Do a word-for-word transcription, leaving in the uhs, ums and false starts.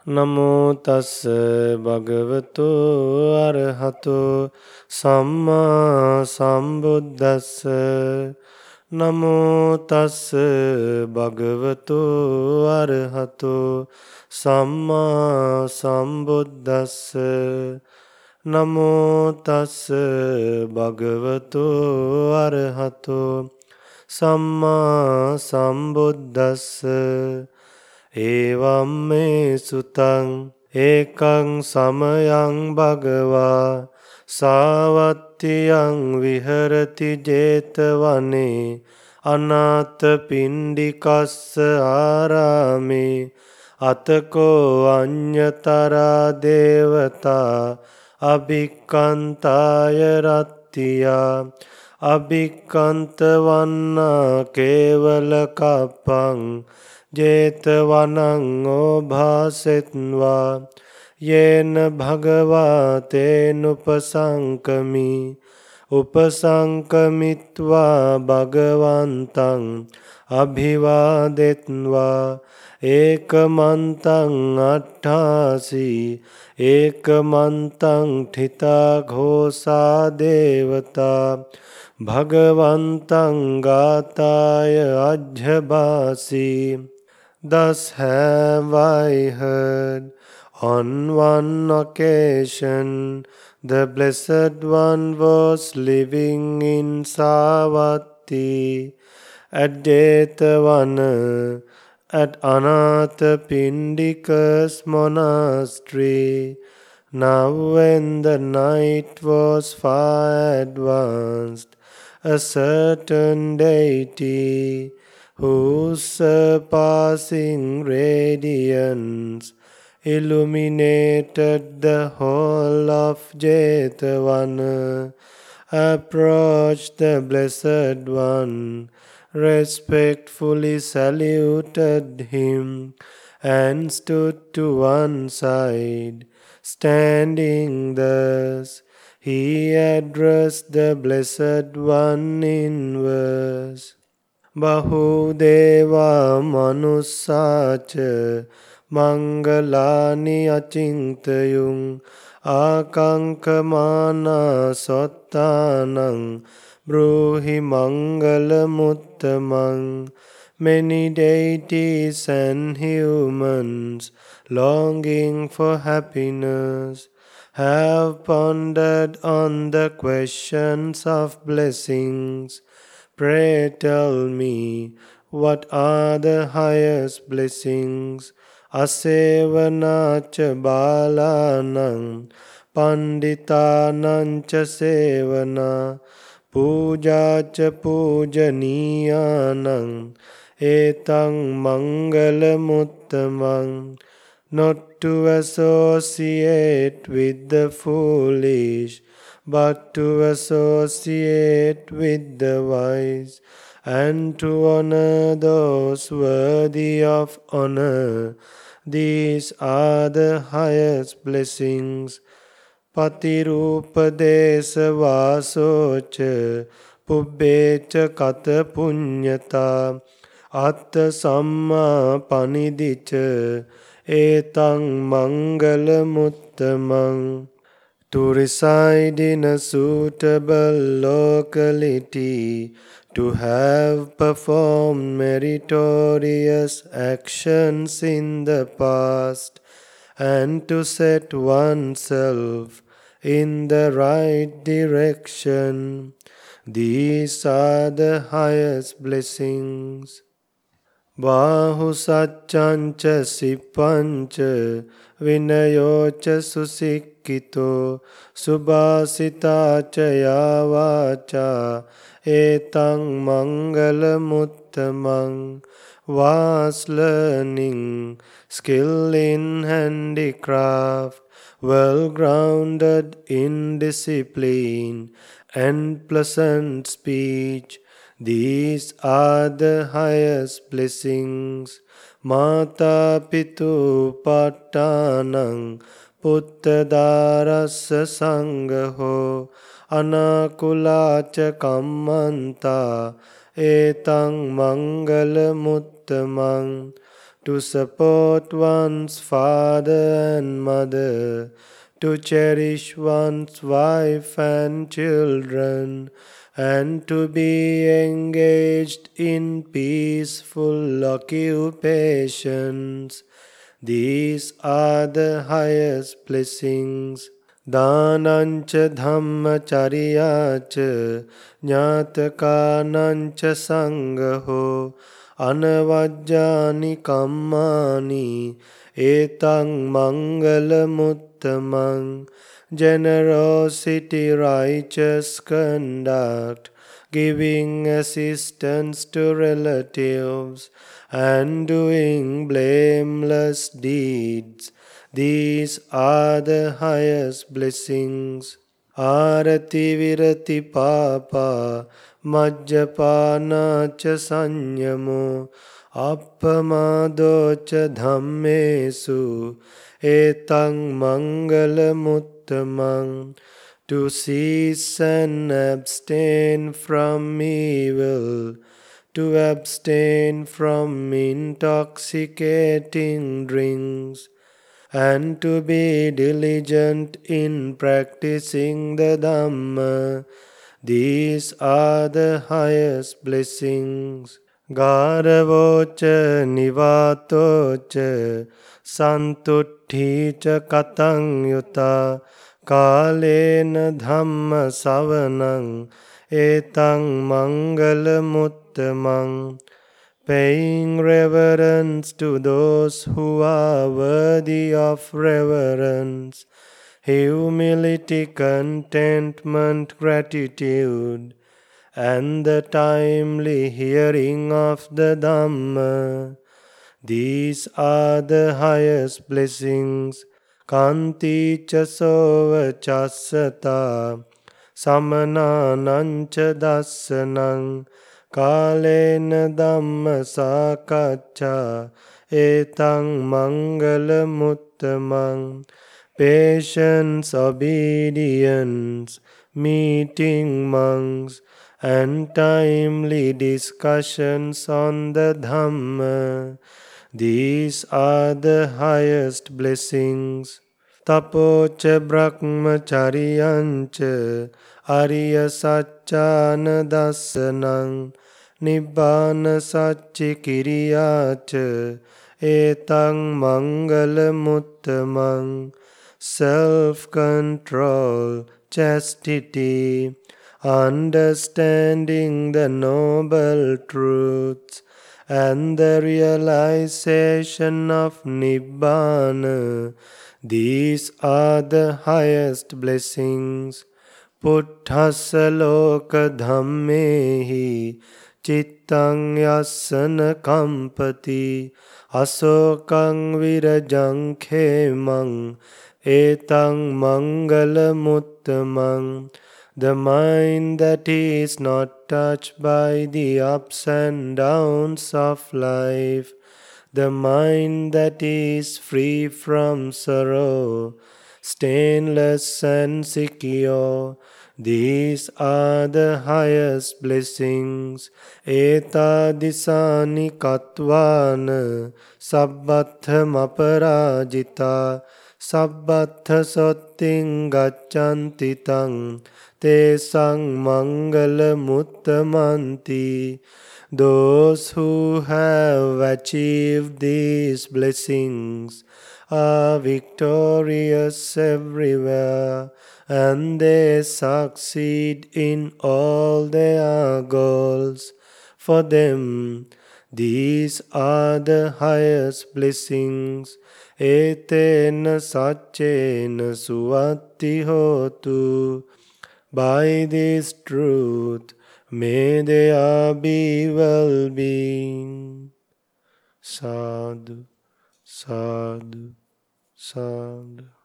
නමෝ තස්ස භගවතු අරහතෝ සම්මා සම්බුද්දස්ස නමෝ තස්ස භගවතු අරහතෝ සම්මා සම්බුද්දස්ස නමෝ තස්ස භගවතු අරහතෝ සම්මා සම්බුද්දස්ස ඒවම් මේ සුතං ඒකං සමයං භගවා සාවත්තියං විහරති 제තවනේ අනාථ පිණ්ඩිකස්ස ආරාමේ අතකෝ අඤ්ඤතරා දේවතා අභික්ඛන්තාය රත්තියා අභික්ඛන්ත වන්නා කේවල කප්පං 제තවනං ඕභාසෙත්වා යේන භගවා තේනුපසංකමි උපසංකමිත්වා භගවන්තං අභිවාදෙත්වා ඒකමන්තං අට්ඨාසී ඒකමන්තං ඨිතා ඝෝසා දේවතා භගවන්තං ගාතාය අජ්ජභාසී. Thus have I heard on one occasion the Blessed One was living in Savatthi at Jetavana at Anathapindika's monastery. Now when the night was far advanced, a certain deity whose surpassing radiance illuminated the whole of Jetavana approached the Blessed One, respectfully saluted him, and stood to one side. Standing thus, he addressed the Blessed One in verse. Bahudeva manussacha mangalani achintayung akankamana sottanang bruhi mangalamuttamang. Many deities and humans longing for happiness have pondered on the questions of blessings. Pray tell me, what are the highest blessings? Asevanacha balanang panditanang cha sevana pujacha pujaniyanang etang mangalamuttamang. Not to associate with the foolish, but to associate with the wise, and to honor those worthy of honor. These are the highest blessings. Patirupadesa vasocha pubbecha kata punyata atta samma panidicha etang mangalamuttamang. To reside in a suitable locality, to have performed meritorious actions in the past, and to set oneself in the right direction. These are the highest blessings. Bahu satchancha sippancha vinayocha susikkito subhasitacha yavacha etang mangalamuttamang. Vast learning, skill in handicraft, well grounded in discipline, and pleasant speech, these are the highest blessings. Mata pitu pattanang puttadarassa sangaho anakulacha kammanta etang mangalamuttamang. to support one's father and mother, to cherish one's wife and children, and to be engaged in peaceful occupations. These are the highest blessings. Dhanancha dhammacariyacha jnatakanancha sangaho anavajjani kammani etang mangalamuttamang. Generosity, righteous conduct, giving assistance to relatives, and doing blameless deeds. These are the highest blessings. Arati virati papa majjapana cha sanyamo appamado cha dhammesu etang mangalamuttamang. To cease and abstain from evil, to abstain from intoxicating drinks, and to be diligent in practicing the Dhamma. These are the highest blessings. Garavocha nivatocha santutticha katang yuta kalena dhamma savanang etang mangalamuttamang. Paying reverence to those who are worthy of reverence, humility, contentment, gratitude, and the timely hearing of the Dhamma. These are the highest blessings. Kanti cha sova chassata samananancha dassanang kalena dhamma sakaccha etang mangalamuttamang. Patience, obedience, meeting monks, and timely discussions on the Dhamma. These are the highest blessings. Tapocha brahmacharyancha ariya saccana dassanang nibbana saccikiriyacha etang mangalamuttamang. Self-control, chastity, understanding the noble truths, and the realization of Nibbana. These are the highest blessings. Puttasa loka dhammehi cittang yassana kampati asokang virajang khemang etang mangalamuttamang. The mind that is not touched by the ups and downs of life, the mind that is free from sorrow, stainless and secure. These are the highest blessings. Etadisani katvana sabbatham aparajita sabbatha sotting gaccanti tang tesang mangalamuttammanti. Those who have achieved these blessings are victorious everywhere, and they succeed in all their goals. For them, these are the highest blessings. Etena saccena suvatti hotu. By this truth, may there be well-being. Sadhu, sadhu, sadhu.